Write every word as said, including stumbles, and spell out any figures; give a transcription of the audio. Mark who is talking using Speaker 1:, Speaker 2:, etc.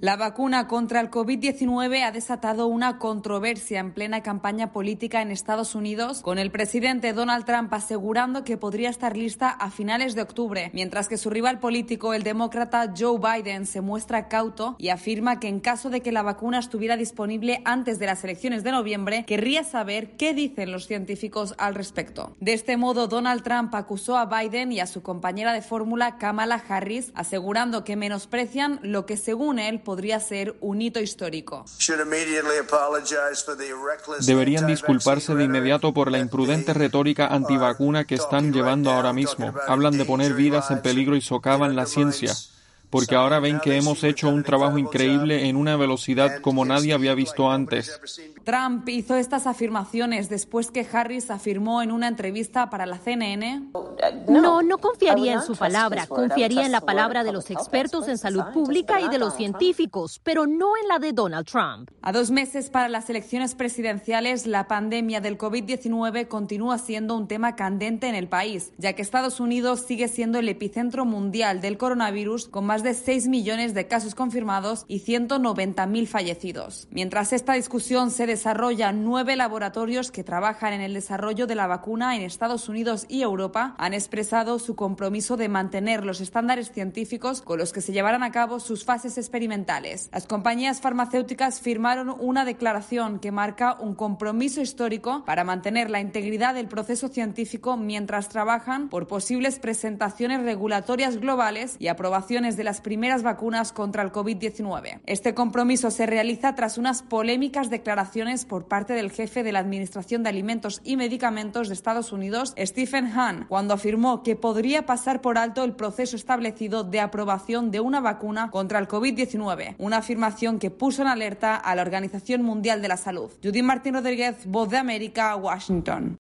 Speaker 1: La vacuna contra el COVID diecinueve ha desatado una controversia en plena campaña política en Estados Unidos, con el presidente Donald Trump asegurando que podría estar lista a finales de octubre, mientras que su rival político, el demócrata Joe Biden, se muestra cauto y afirma que en caso de que la vacuna estuviera disponible antes de las elecciones de noviembre, querría saber qué dicen los científicos al respecto. De este modo, Donald Trump acusó a Biden y a su compañera de fórmula Kamala Harris, asegurando que menosprecian lo que según él podría ser un hito histórico.
Speaker 2: Deberían disculparse de inmediato por la imprudente retórica antivacuna que están llevando ahora mismo. Hablan de poner vidas en peligro y socavan la ciencia, porque ahora ven que hemos hecho un trabajo increíble en una velocidad como nadie había visto antes.
Speaker 1: Trump hizo estas afirmaciones después que Harris afirmó en una entrevista para la C N N:
Speaker 3: No, no confiaría en su palabra, confiaría en la palabra de los expertos en salud pública y de los científicos, pero no en la de Donald Trump.
Speaker 1: A dos meses para las elecciones presidenciales, la pandemia del COVID diecinueve continúa siendo un tema candente en el país, ya que Estados Unidos sigue siendo el epicentro mundial del coronavirus, con más de seis millones de casos confirmados y ciento noventa mil fallecidos. Mientras esta discusión se desarrolla, nueve laboratorios que trabajan en el desarrollo de la vacuna en Estados Unidos y Europa han expresado su compromiso de mantener los estándares científicos con los que se llevarán a cabo sus fases experimentales. Las compañías farmacéuticas firmaron una declaración que marca un compromiso histórico para mantener la integridad del proceso científico mientras trabajan por posibles presentaciones regulatorias globales y aprobaciones de las primeras vacunas contra el COVID diecinueve. Este compromiso se realiza tras unas polémicas declaraciones por parte del jefe de la Administración de Alimentos y Medicamentos de Estados Unidos, Stephen Hahn, cuando afirmó que podría pasar por alto el proceso establecido de aprobación de una vacuna contra el COVID diecinueve, una afirmación que puso en alerta a la Organización Mundial de la Salud. Judith Martín Rodríguez, Voz de América, Washington.